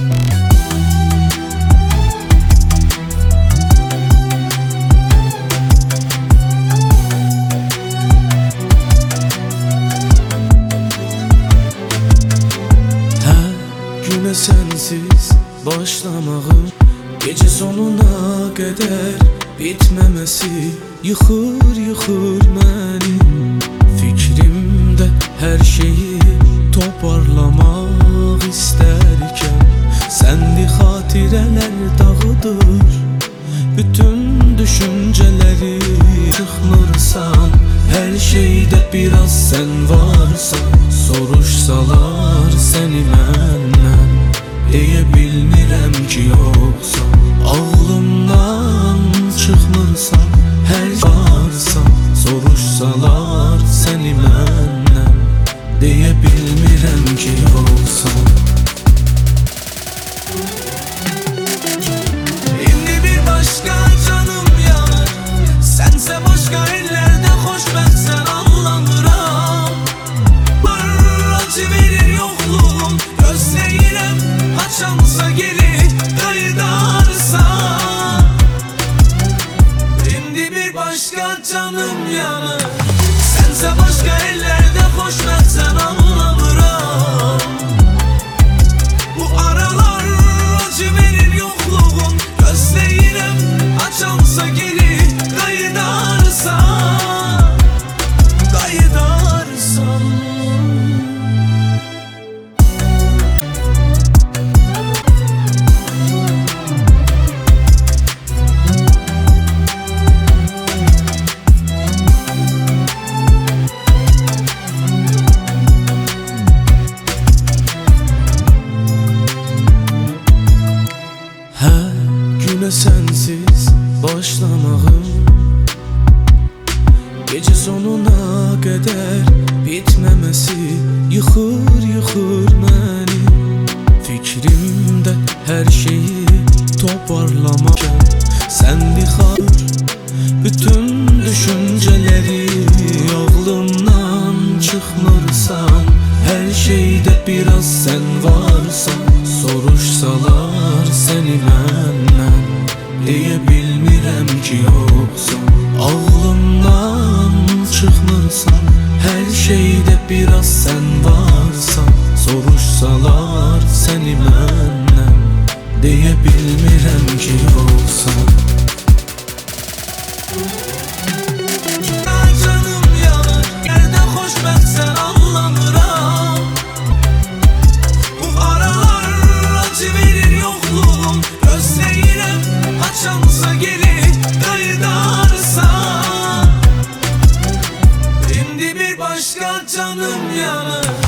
Güne sensiz başlamağım, gece sonuna kadar bitmemesi yıkır məni. Fikrimde her şeyi toparlamak isterken sendi xatirələr dağıdır bütün düşünceleri. Çıxmırsan her şeyde biraz sen varsan, soruşsalar seni məndən deyə bilmirəm ki yoxsan. Ağlımdan çıxmırsan her varsan, soruşsalar seni məndən deyə bilmirəm ki yoxsan. İndi bir başka canım yanar, sense başka ellerde xoşbəxtsən anlamıram. Acı verir yokluğum, gözləyirəm haçansa geri qayıdarsan. İndi bir başka canım yanar, sense başka ellerde xoşbəxtsən anlamıram. Bu aralar acı verir yokluğum, gözləyirəm haçansa geri qayıdarsan. Qayıdarsan. Güne sensiz başlamağım, gece sonuna kadar bitmemesi yıkır məni. Fikrimde her şeyi toparlamak sendi xar bütün düşünceleri. Ağlımdan çıxmırsan her şeyde biraz sen varsan, soruşsalar seni məndən deyə bilmirəm ki yoxsan. Ağlımdan çıxmırsan her şeyde biraz sen varsan, soruşsalar seni məndən deyə bilmirəm ki yoxsan. Canım yanar, yerdə xoşbəxtsən anlamıram. Bu aralar acı verir yokluğum, gözləyirəm haçansa geri qayıdarsan. İndi bir başka canım yanar,